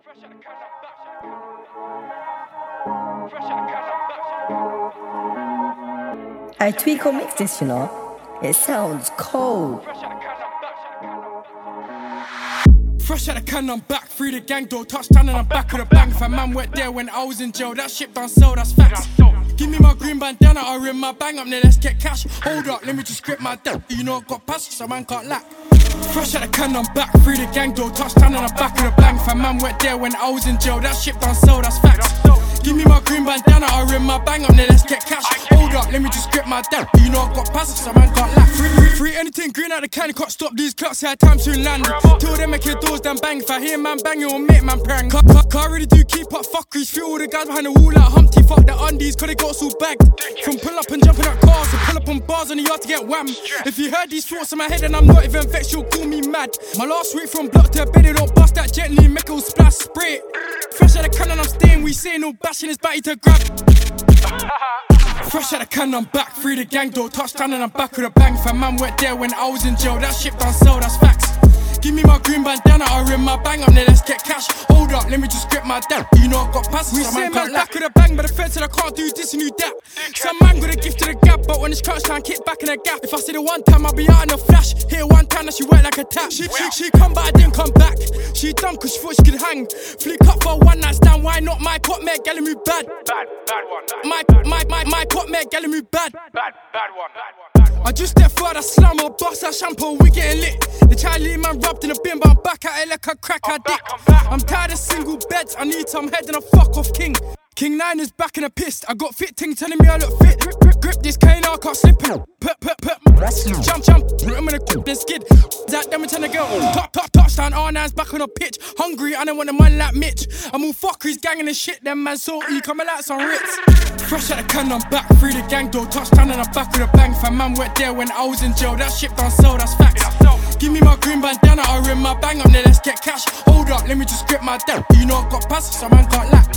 I Tweako mix this, you know. It sounds cold. Fresh out the can, I'm back. Free the gang door, touchdown and I'm back with a bang. Fam, man went there when I was in jail. That shit don't sell, that's facts. Give me my green bandana, I'll rim my bang up there, let's get cash. Hold up, let me just grip my debt. You know I got passion, so man can't lack. Fresh out the can, I'm back. Free the gang door, touchdown and I'm back with a bang. Fam, man went there when I was in jail. That shit don't sell, that's facts. Give me my green bandana, I'll rim my bang up there, let's get cash. Hold up, let me just grip my debt. You know I got passion, so man can't lack. Free anything green out the can, can't stop these clocks, yeah, time to land. Till them make your doors, then bang. If I hear man bang, you'll make man prang. Can't really do keep up fuckeries. Feel all the guys behind the wall like Humpty. Fuck the undies, cause they got us all bagged. From pull up and jumping at cars, to pull up on bars on the yard to get wham. If you heard these thoughts in my head and I'm not even vexed, you'll call me mad. My last week from block to bed, they don't bust that gently, make it all splash, spray it. Fresh out the can and I'm staying, we say no bashing his batty to grab. Fresh out the can, I'm back. Free the gang door, touchdown and I'm back with a bang. Fam, man went there when I was in jail. That shit don't sell, that's facts. Give me my green bandana, I'll rim my bang up there, let's get cash. Hold up, let me just grip my debt. You know I got passes, so man can't back with a bang, but the fed said I can't do this and do that. Some man got a gift to the gap, but when it's crunch time, kick back in the gap. If I see the one time, I'll be out in a flash. Hit one time, now she work like a tap. She come, but I didn't come back. She dumb cause she thought she could hang. Flick up for one night stand, why not? My pot mate, gal move bad. Bad one. My pot mate, gal move bad. Bad one. I just stepped for the slum, or bust that shampoo, we getting lit. The Chinese man rubbed in the bin, but I'm back at it like a crack a dick. I'm tired of single beds, I need some head and a fuck off king. King 9 is back in a pissed. I got fit ting telling me I look fit. Grip this cane, I can't slip it. Jump. I'm gonna cook this skid. That them trying to go. Touchdown, R9's back on the pitch. Hungry, I don't want a man like Mitch. I'm all fuckeries, ganging and shit. Them man salty, coming like some Ritz. Fresh out the can, I'm back. Free the gang door, touchdown and I'm back with a bang. Fam, man went there when I was in jail. That shit don't sell, that's facts. Give me my green bandana, I'll rim my bang up there, let's get cash. Hold up, let me just grip my debt. You know I got passes, so man can't lack.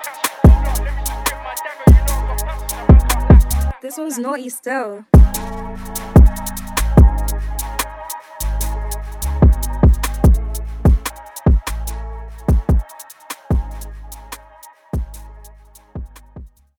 This was naughty still.